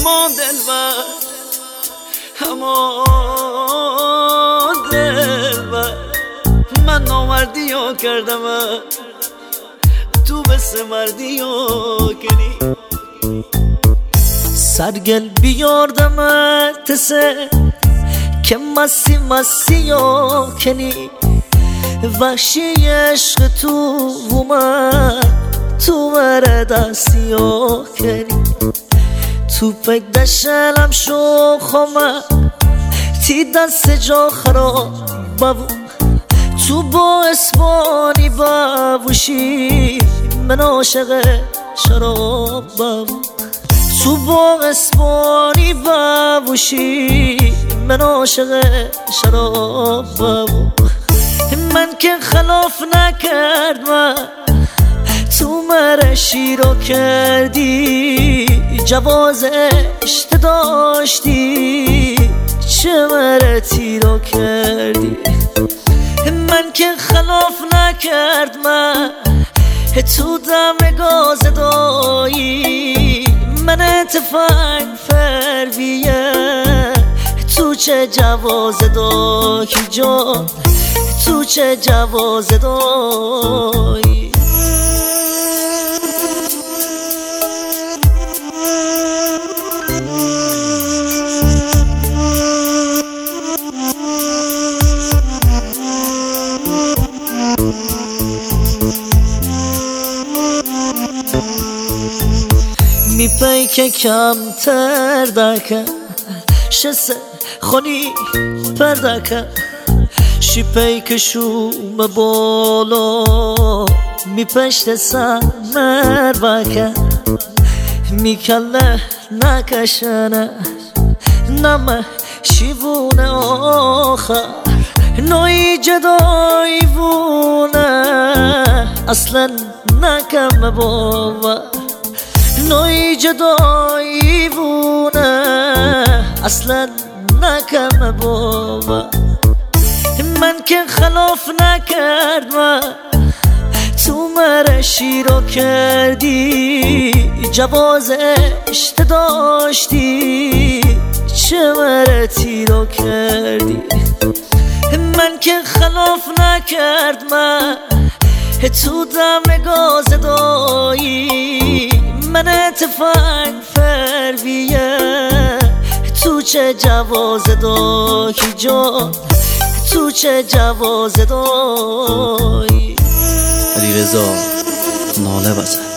اما دلبر، اما دلبر، من نامردی ها کردم تو بس مردی ها کنی. سرگل بیاردم تسه که مسی مسی ها کنی. وحشی عشق تو اومد تو مره دستی ها کنی. تو پک دشلم شو خومه تی دست جا خراب بابو. تو با اسبانی بابوشی من عاشق شراب بابو. تو با اسبانی بابوشی من عاشق شراب بابو. من که خلاف نکردم تو مره شیرو کردی. جواز اشت داشتی چه مره تیرو کردی. من که خلاف نکردم تو دم گاز دایی. من تفنگ فرویه تو چه جواز دایی جان، تو چه جواز دایی. میپی که کمتر دکه شسه خونی پردکه. شیپی که شوم بالا میپشت سمر بکه. میکله نکشنه نمه شیوونه آخر. نوی جدایی وونه اصلا نکم باور. نوی جدایی وونه اصلا نکم باور. من که خلاف نکردم تو مره شیرو کردی. جواز اشت داشتی چه مره تیرو کردی. من که خلاف نکردم تو دم گاز دایی. من تفنگ فرویه تو چه جواز دایی جان، تو چه جواز دایی. علیرضا ناله بزن.